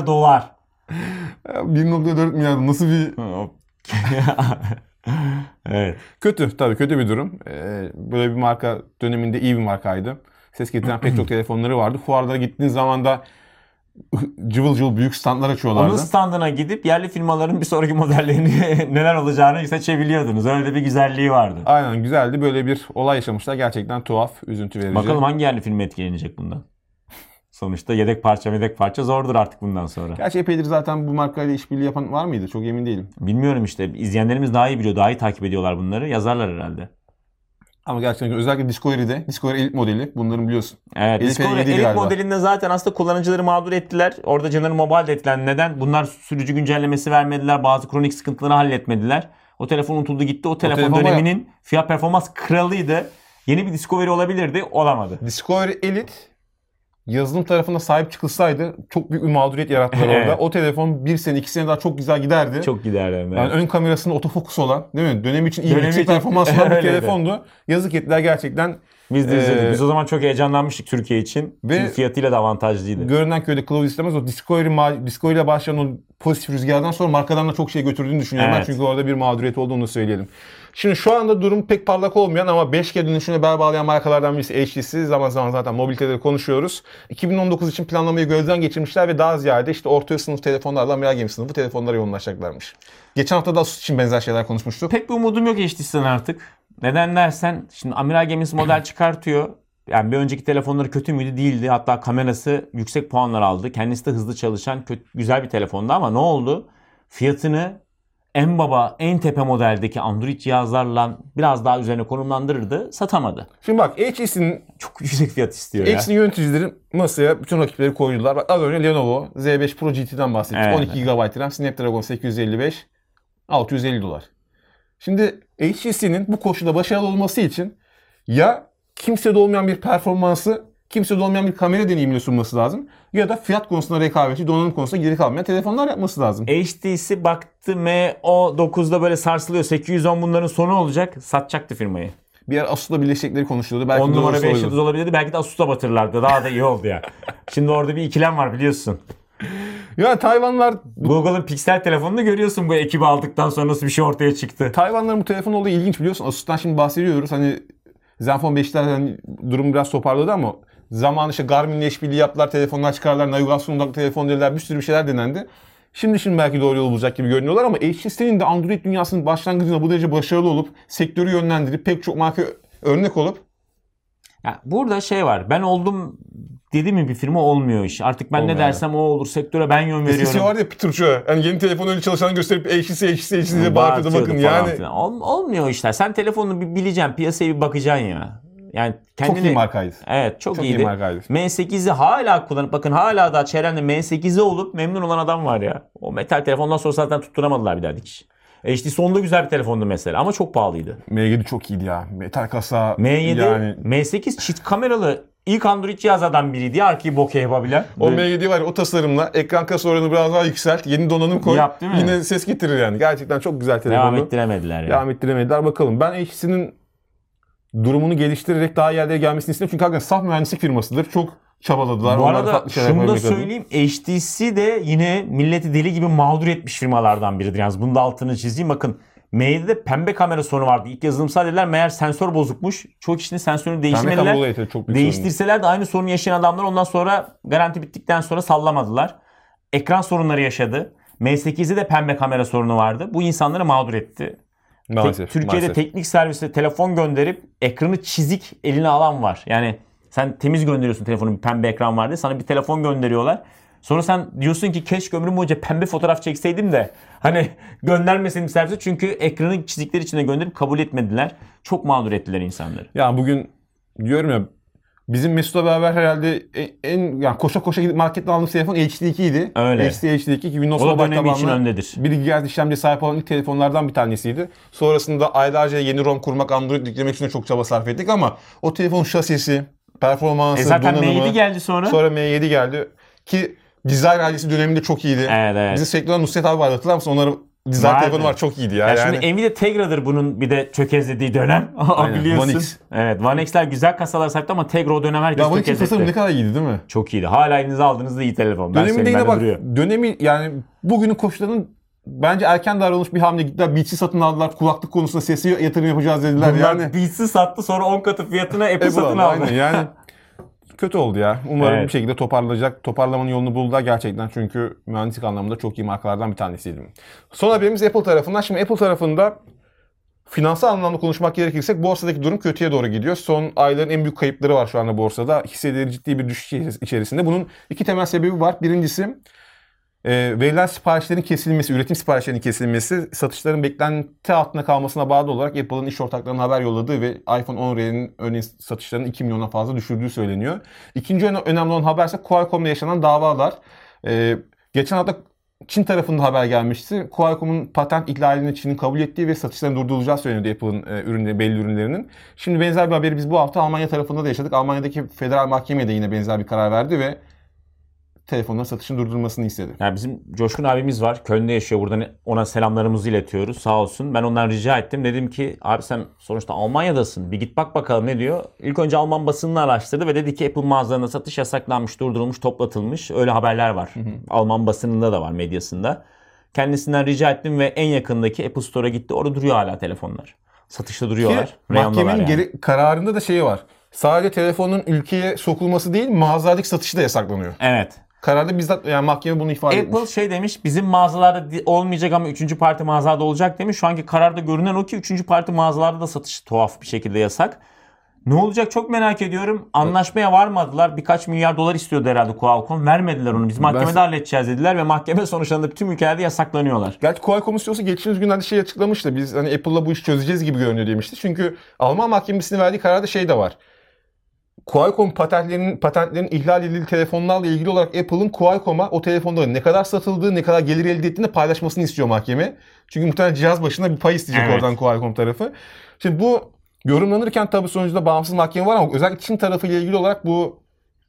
1.4 milyar nasıl bir... Evet. Tabii kötü bir durum. Böyle bir marka döneminde iyi bir markaydı. Ses getiren pek çok telefonları vardı. Fuarlara gittiğin zaman da cıvıl cıvıl büyük standlar açıyorlardı. Onun standına gidip yerli firmaların bir sonraki modellerini neler olacağını seçebiliyordunuz. Öyle bir güzelliği vardı. Aynen, güzeldi. Böyle bir olay yaşamışlar. Gerçekten tuhaf, üzüntü verici. Bakalım hangi yerli firma etkilenecek bundan? Sonuçta yedek parça zordur artık bundan sonra. Gerçi epeydir zaten bu markayla işbirliği yapan var mıydı? Çok emin değilim. Bilmiyorum işte. İzleyenlerimiz daha iyi biliyor. Daha iyi takip ediyorlar bunları. Yazarlar herhalde. Ama gerçekten özellikle Discovery Elite modeli bunların biliyorsun. Evet. Discovery Elite modelinde zaten aslında kullanıcıları mağdur ettiler. Orada General Mobile de etkilendi. Neden? Bunlar sürücü güncellemesi vermediler. Bazı kronik sıkıntıları halletmediler. O telefon unutuldu gitti. O telefon döneminin fiyat performans kralıydı. Yeni bir Discovery olabilirdi. Olamadı. Discovery Elite yazılım tarafına sahip çıkılsaydı çok büyük bir mağduriyet yarattılar orada. Evet. O telefon 1 sene 2 sene daha çok güzel giderdi. Çok giderdi. Evet. Yani ön kamerasında otofokus olan, değil mi? Dönem için iyi bir yüksek performans olan bir telefondu. Yazık ettiler gerçekten. Biz de izledik. Biz o zaman çok heyecanlanmıştık Türkiye için. Ve çünkü fiyatıyla da avantajlıydı. Görünen köyde kılavuz istemez. O Discovery ile başlayan o pozitif rüzgardan sonra markadan da çok şey götürdüğünü düşünüyorum. Evet. Ben çünkü orada bir mağduriyet olduğunu söyleyelim. Şimdi şu anda durum pek parlak olmayan ama 5G dönüşüne bel bağlayan markalardan birisi HTC. Zaman zaman zaten mobilitede konuşuyoruz. 2019 için planlamayı gözden geçirmişler ve daha ziyade işte orta sınıf telefonlarla Amiral Gemi sınıfı telefonlara yoğunlaşacaklarmış. Geçen hafta da Asus için benzer şeyler konuşmuştuk. Pek bir umudum yok HTC'den artık. Neden dersen şimdi Amiral Gemisi model çıkartıyor. Yani bir önceki telefonları kötü müydü? Değildi. Hatta kamerası yüksek puanlar aldı. Kendisi de hızlı çalışan güzel bir telefondu ama ne oldu? Fiyatını en tepe modeldeki Android cihazlarla biraz daha üzerine konumlandırırdı. Satamadı. Şimdi bak HTC'nin çok yüksek fiyat istiyor ya. HTC yöneticileri masaya bütün rakipleri koydular. Bak az önce Lenovo Z5 Pro GT'den bahsettik. Evet. 12 GB RAM, Snapdragon 855, $650. Şimdi HTC'nin bu koşuda başarılı olması için ya kimsede olmayan bir performansı, kimsede olmayan bir kamera deneyimini sunması lazım ya da fiyat konusunda rekabetçi, donanım konusunda geri kalmayan telefonlar yapması lazım. HTC baktı MO9'da böyle sarsılıyor. 810 bunların sonu olacak. Satacaktı firmayı. Bir yer Asus'la birleşecekleri konuşuluyordu. Belki 10 numara 5 yıldız olabilirdi. Belki de Asus'la batırırlardı. Daha da iyi oldu ya. Şimdi orada bir ikilem var biliyorsun. Ya Tayvanlar... Google'ın Pixel telefonunu görüyorsun bu ekibi aldıktan sonra nasıl bir şey ortaya çıktı. Tayvanların bu telefon olduğu ilginç biliyorsun. Asus'tan şimdi bahsediyoruz. Hani Zenfone 5'ler hani durumu biraz toparladı ama zamanı işte Garmin'le işbirliği yaptılar. Telefonlar çıkarlar. Navigasyon odaklı telefon dediler. Bir sürü bir şeyler denendi. Şimdi belki doğru yol bulacak gibi görünüyorlar ama HTC'nin de Android dünyasının başlangıcında bu derece başarılı olup sektörü yönlendirip pek çok marka örnek olup ya burada şey var. Ben oldum dedi mi bir firma olmuyor iş. Artık ben olmuyor ne dersem o olur. Sektöre ben yön veriyorum. Eskisi vardı ya Peter Çoğu. Yani yeni telefon öyle çalışanı gösterip HTC diye bağırıyordu bakın yani. Olmuyor işler. Sen telefonunu bir bileceksin. Piyasaya bir bakacaksın ya. Yani kendini... Çok iyi markaydı. Evet çok iyiydi. M8'i hala kullanıp bakın hala da çevremde M8'i olup memnun olan adam var ya. O metal telefondan sonra zaten tutturamadılar bir daha dikiş. HTC sonunda güzel bir telefondu mesela ama çok pahalıydı. M7 çok iyiydi ya. Metal kasa M7, yani... M8 çift kameralı ilk Android cihazlardan biriydi ya arkayı bokeh yapabilen. O M7 var ya o tasarımla ekran kasa oranını biraz daha yükselt. Yeni donanım koy. Yine ses getirir yani. Gerçekten çok güzel telefondu. Devam ettiremediler yani. Devam ettiremediler. Bakalım ben HTC'nin durumunu geliştirerek daha yerlere gelmesini istiyorum. Çünkü hakikaten saf mühendislik firmasıdır. Çok çabaladılar. Bu arada şunu da söyleyeyim. HTC de yine milleti deli gibi mağdur etmiş firmalardan biridir. Yani bunu da altını çizeyim. Bakın M7'de pembe kamera sorunu vardı. İlk yazılımsal dediler meğer sensör bozukmuş. Çok kişinin sensörünü değiştirmediler. Değiştirseler de aynı sorunu yaşayan adamlar ondan sonra garanti bittikten sonra sallamadılar. Ekran sorunları yaşadı. M8'de de pembe kamera sorunu vardı. Bu insanları mağdur etti. Türkiye'de teknik servise telefon gönderip ekranı çizik eline alan var. Yani sen temiz gönderiyorsun telefonu bir pembe ekran var diye. Sana bir telefon gönderiyorlar. Sonra sen diyorsun ki keşke ömrüm boyunca pembe fotoğraf çekseydim de hani göndermeseydim servise. Çünkü ekranı çizikler içine gönderip kabul etmediler. Çok mağdur ettiler insanları. Ya bugün diyorum ya bizim Mesut'la beraber herhalde yani koşa koşa gidip marketten aldığımız telefon HD2 idi. Öyle. HD2 ki Windows Mobile dönemi için öndedir. 1 GHz işlemciye sahip olan ilk telefonlardan bir tanesiydi. Sonrasında aylarca yeni ROM kurmak, Android yüklemek için de çok çaba sarf ettik ama o telefonun şasisi, performansı, zaten donanımı. M7 geldi sonra. Sonra M7 geldi ki Desire ailesi döneminde çok iyiydi. Evet. Bizim sektörden Nusret abi vardı hatırlar mısın? Onların Desire telefonu var çok iyiydi ya. Şimdi Nvidia Tegra'dır bunun bir de tökezlediği dönem. Biliyorsun. One X. Evet One X'ler güzel kasalar sahipti ama Tegra o dönem herkes tökezletti. One X'in tasarımı ne kadar iyiydi değil mi? Çok iyiydi. Hala elinize aldığınızda iyi telefon. Döneminde yine bak dönemi yani bugünün koşullarının bence erken davranılmış bir hamle gittiler. Beats'i satın aldılar. Kulaklık konusunda sesi yatırım yapacağız dediler. Bunlar Beats'i sattı sonra 10 katı fiyatına Apple satın aldı. Aynen yani. Kötü oldu ya. Umarım bir şekilde toparlayacak. Toparlamanın yolunu buldular gerçekten. Çünkü mühendislik anlamında çok iyi markalardan bir tanesiydi. Son haberimiz Apple tarafından. Şimdi Apple tarafında Finansal anlamda konuşmak gerekirsek borsadaki durum kötüye doğru gidiyor. Son ayların en büyük kayıpları var şu anda borsada. Hisseleri ciddi bir düşüş içerisinde. Bunun iki temel sebebi var. Birincisi verilen siparişlerin kesilmesi, üretim siparişlerinin kesilmesi, satışların beklenti altında kalmasına bağlı olarak Apple'ın iş ortaklarına haber yolladığı ve iPhone 10R'nin örneğin satışlarını 2 milyona fazla düşürdüğü söyleniyor. İkinci önemli olan haber ise Qualcomm'la yaşanan davalar. Geçen hafta Çin tarafında haber gelmişti. Qualcomm'un patent ihlalini Çin'in kabul ettiği ve satışların durdurulacağı söyleniyordu Apple'ın belli ürünlerinin. Şimdi benzer bir haberi biz bu hafta Almanya tarafında da yaşadık. Almanya'daki federal mahkeme de yine benzer bir karar verdi ve telefonların satışını durdurulmasını istedi. Yani bizim Coşkun abimiz var. Köln'de yaşıyor. Buradan ona selamlarımızı iletiyoruz. Sağ olsun. Ben ondan rica ettim. Dedim ki abi sen sonuçta Almanya'dasın. Bir git bak bakalım ne diyor. İlk önce Alman basınını araştırdı ve dedi ki Apple mağazalarında satış yasaklanmış, durdurulmuş, toplatılmış. Öyle haberler var. Alman basınında da var, medyasında. Kendisinden rica ettim ve en yakındaki Apple Store'a gitti. Orada duruyor hala telefonlar. Satışta duruyorlar. Mahkemenin kararında da şey var. Sadece telefonun ülkeye sokulması değil, mağazalardaki satışı da yasaklanıyor. Evet. Kararda bizzat yani mahkeme bunu ifade etmiş. Apple şey demiş, bizim mağazalarda olmayacak ama 3. parti mağazalarda olacak demiş. Şu anki kararda görünen o ki 3. parti mağazalarda da satış tuhaf bir şekilde yasak. Ne olacak çok merak ediyorum. Anlaşmaya varmadılar. Birkaç milyar dolar istiyordu herhalde Qualcomm. Vermediler onu. Biz mahkemede halledeceğiz dediler ve mahkeme sonuçlarında tüm ülkelerde yasaklanıyorlar. Gerçi Qualcomm istiyorsa geçtiğimiz günlerde şey açıklamıştı. Biz hani Apple'la bu işi çözeceğiz gibi görünüyor demişti. Çünkü Alman mahkemesinin verdiği kararda şey de var. Qualcomm patentlerin ihlal edildiği telefonlarla ilgili olarak Apple'ın Qualcomm'a o telefonların ne kadar satıldığı, ne kadar gelir elde ettiğini paylaşmasını istiyor mahkeme. Çünkü muhtemelen cihaz başına bir pay isteyecek oradan Qualcomm tarafı. Şimdi bu yorumlanırken tabii sonucunda bağımsız mahkeme var ama özellikle Çin tarafıyla ilgili olarak bu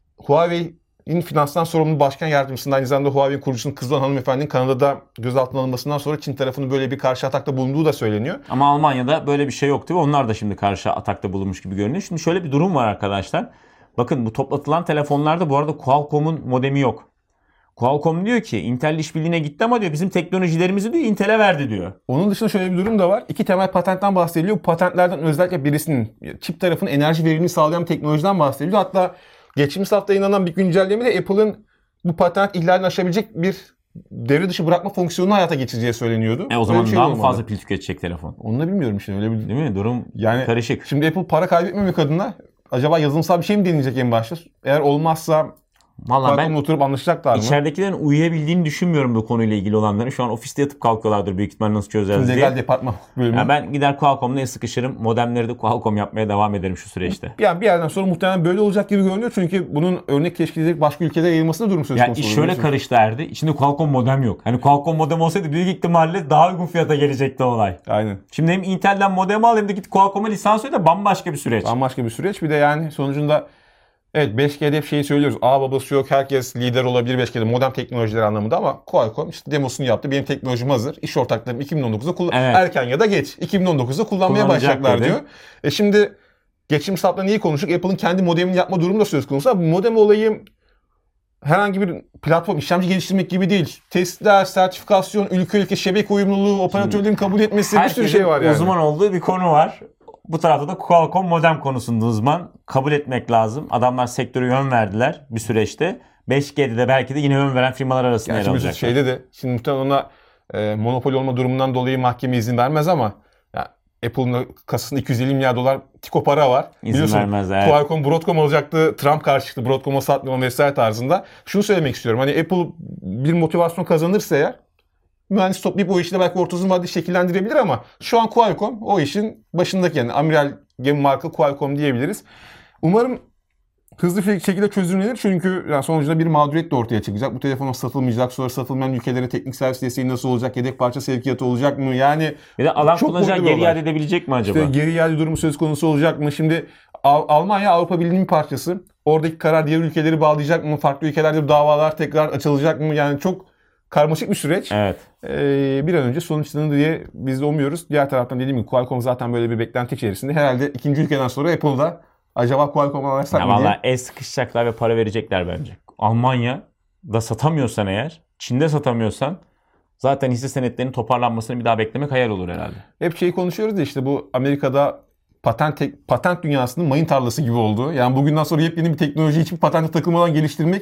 Huawei'nin finanstan sorumlu başkan yardımcısının aynı zamanda Huawei'nin kurucusunun kızı olan hanımefendinin Kanada'da gözaltına alınmasından sonra Çin tarafının böyle bir karşı atakta bulunduğu da söyleniyor. Ama Almanya'da böyle bir şey yoktu ve onlar da şimdi karşı atakta bulunmuş gibi görünüyor. Şimdi şöyle bir durum var arkadaşlar. Bakın bu toplatılan telefonlarda bu arada Qualcomm'un modemi yok. Qualcomm diyor ki Intel işbirliğine gitti ama diyor bizim teknolojilerimizi diyor Intel'e verdi diyor. Onun dışında şöyle bir durum da var. İki temel patentten bahsediliyor. Bu patentlerden özellikle birisinin çip tarafının enerji verimini sağlayan bir teknolojiden bahsediliyor. Hatta geçtiğimiz hafta yayınlanan bir güncellemede Apple'ın bu patent ihlalini aşabilecek bir devre dışı bırakma fonksiyonunu hayata geçireceği söyleniyordu. O zaman daha mı fazla pil tüketecek telefon? Onu da bilmiyorum işte öyle bir... Değil mi? Durum yani karışık. Şimdi Apple para kaybetmemek adına acaba yazılımsal bir şey mi deneyecek en başta? Eğer olmazsa vallahi ben oturup anlaşacaklar mı? İçeridekilerin uyuyabildiğini düşünmüyorum bu konuyla ilgili olanların. Şu an ofiste yatıp kalkıyorlardır büyük ihtimalle nasıl çözeceğiz diye. Legal departman bölümü. Yani ben gider Qualcomm'la el sıkışırım. Modemleri de Qualcomm yapmaya devam ederim şu süreçte. Yani bir yerden sonra muhtemelen böyle olacak gibi görünüyor. Çünkü bunun örnek teşkil edecek başka ülkelere yayılmasına durum söz konusu. Yani iş şöyle karıştı Erdi. İçinde Qualcomm modem yok. Hani Qualcomm modem olsaydı büyük ihtimalle daha uygun fiyata gelecekti olay. Aynen. Şimdi hem Intel'den modem al hem de git Qualcomm'a lisans öde bambaşka bir süreç. Bambaşka bir süreç. Bir de yani sonucunda evet 5G'de hep şeyi söylüyoruz. A babası yok. Herkes lider olabilir 5G'de. Modem teknolojileri anlamında ama Qualcomm işte demosunu yaptı. Benim teknolojim hazır. İş ortaklarım 2019'da erken ya da geç 2019'da kullanmaya başlayacaklar diyor. Şimdi geçtiğimiz hafta neyi konuştuk? Apple'ın kendi modemini yapma durumu da söz konusu. Ama modem olayı herhangi bir platform, işlemci geliştirmek gibi değil. Testler, sertifikasyon, ülke şebeke uyumluluğu, operatörlerin kabul etmesi bir sürü şey var yani. Uzman olduğu bir konu var. Bu tarafta da Qualcomm modem konusunda uzman. Kabul etmek lazım. Adamlar sektöre yön verdiler bir süreçte. 5G'de de belki de yine yön veren firmalar arasında yer alacaklar. Şeyde de şimdi muhtemelen ona monopoli olma durumundan dolayı mahkeme izin vermez ama Apple'ın kasasında 250 milyar dolar tiko para var. İzin vermez. Evet. Qualcomm, Broadcom olacaktı. Trump karşı çıktı. Broadcom'a satmıyor vesaire tarzında. Şunu söylemek istiyorum. Hani Apple bir motivasyon kazanırsa eğer mühendis toplayıp o işi belki orta uzun vadede şekillendirebilir ama şu an Qualcomm o işin başındaki yani amiral gemi marka Qualcomm diyebiliriz. Umarım hızlı bir şekilde çözümlenir çünkü yani sonucunda bir mağduriyet de ortaya çıkacak. Bu telefon satılmayacak. Sonra satılmayan ülkelere teknik servis desteği nasıl olacak? Yedek parça sevkiyatı olacak mı? Yani bir de alan kullanıcılar geri iade edebilecek mi acaba? İşte geri iade durumu söz konusu olacak mı? Şimdi Almanya Avrupa Birliği'nin parçası. Oradaki karar diğer ülkeleri bağlayacak mı? Farklı ülkelerde davalar tekrar açılacak mı? Yani çok karmaşık bir süreç. Evet. Bir an önce sonuçlanır diye biz de umuyoruz. Diğer taraftan dediğim gibi Qualcomm zaten böyle bir beklenti içerisinde. Herhalde ikinci ülkeden sonra Apple'da acaba Qualcomm'a alırsak mı diye. Valla el sıkışacaklar ve para verecekler bence. Almanya'da satamıyorsan eğer, Çin'de satamıyorsan zaten hisse senetlerinin toparlanmasını bir daha beklemek hayal olur herhalde. Hep şeyi konuşuyoruz da işte bu Amerika'da patent dünyasının mayın tarlası gibi oldu. Yani bugünden sonra yepyeni bir teknoloji hiçbir patente takılmadan geliştirmek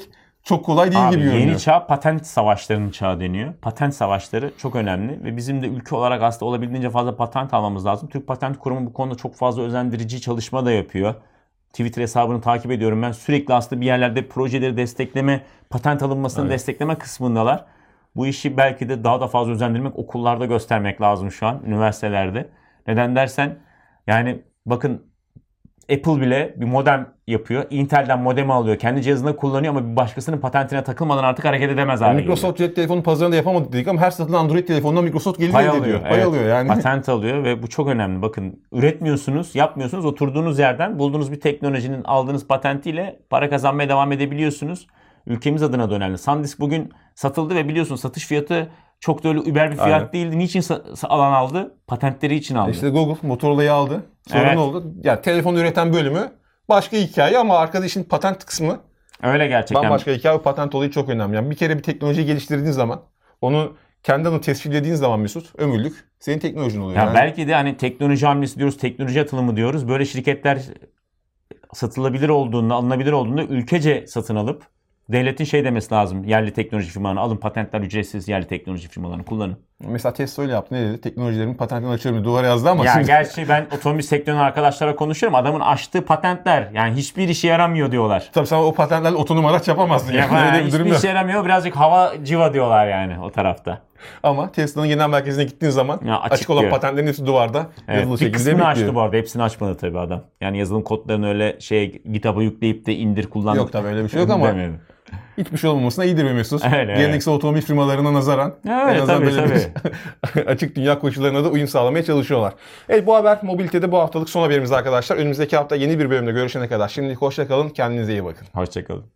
çok kolay değil Abi, gibi görünüyor. yeni çağ patent savaşlarının çağı deniyor. Patent savaşları çok önemli ve bizim de ülke olarak aslında olabildiğince fazla patent almamız lazım. Türk Patent Kurumu bu konuda çok fazla özendirici çalışma da yapıyor. Twitter hesabını takip ediyorum ben. Sürekli aslında bir yerlerde projeleri destekleme, patent alınmasını destekleme kısmındalar. Bu işi belki de daha da fazla özendirmek, okullarda göstermek lazım şu an, üniversitelerde. Neden dersen, yani bakın, Apple bile bir modem yapıyor. Intel'den modemi alıyor. Kendi cihazında kullanıyor ama bir başkasının patentine takılmadan artık hareket edemez hale geliyor. Microsoft cep telefonu pazarında yapamadı dedik ama her satılan Android telefonuna Microsoft gelir Pay elde alıyor. ediyor. Pay Evet. alıyor yani. Patent alıyor ve bu çok önemli. Bakın, üretmiyorsunuz, yapmıyorsunuz. Oturduğunuz yerden bulduğunuz bir teknolojinin aldığınız patentiyle para kazanmaya devam edebiliyorsunuz. Ülkemiz adına da önemli. SanDisk bugün satıldı ve biliyorsun satış fiyatı çok da öyle über bir fiyat Aynen. değildi. Niçin alan aldı? Patentleri için aldı. İşte Google Motorola'yı aldı. Sonra Evet. ne oldu? Yani telefon üreten bölümü başka hikaye ama arkada işin patent kısmı Öyle gerçekten. bambaşka hikaye. Patent olayı çok önemli. Yani bir kere bir teknolojiyi geliştirdiğin zaman onu kendi adına tescillediğin zaman Mesut, ömürlük senin teknolojin oluyor. Ya Yani belki de hani teknoloji hamlesi diyoruz, teknoloji atılımı diyoruz. Böyle şirketler satılabilir olduğunda, alınabilir olduğunda ülkece satın alıp devletin şey demesi lazım. Yerli teknoloji firmalarına alın, patentler ücretsiz, yerli teknoloji firmalarını kullanın. mesela Tesla öyle yaptı. Ne dedi? Teknolojilerimin patentini açıyorum diye duvara yazdı ama Ya şimdi... gerçi ben otomobil sektörünün arkadaşlara konuşuyorum. Adamın açtığı patentler yani hiçbir işe yaramıyor diyorlar. Tabii sen o patentlerle otonom araç yapamazdın. Yani. Ya, Öyle bir durum hiçbir yok. işe yaramıyor. Birazcık hava civa diyorlar yani o tarafta. Ama Tesla'nın genel merkezine gittiğin zaman Ya, açık açık olan diyor. patentlerin hepsi duvarda Evet, yazılı bir şekilde kısmını bekliyor. açtı bu arada. Hepsini açmadı tabii adam. Yani yazılım kodlarını öyle GitHub'a yükleyip de indir kullan. Yok tabii öyle bir şey yok ama Demedi. hiçbir şey olmamasına iyidir be Mesut. Öyle, evet. Geleneksel otomobil firmalarına nazaran Ya, öyle, en azından tabii, böyle bir açık dünya koşullarına da uyum sağlamaya çalışıyorlar. Evet, bu haber mobilitede bu haftalık son haberimiz arkadaşlar. Önümüzdeki hafta yeni bir bölümde görüşene kadar şimdilik hoşça kalın. Kendinize iyi bakın. Hoşçakalın.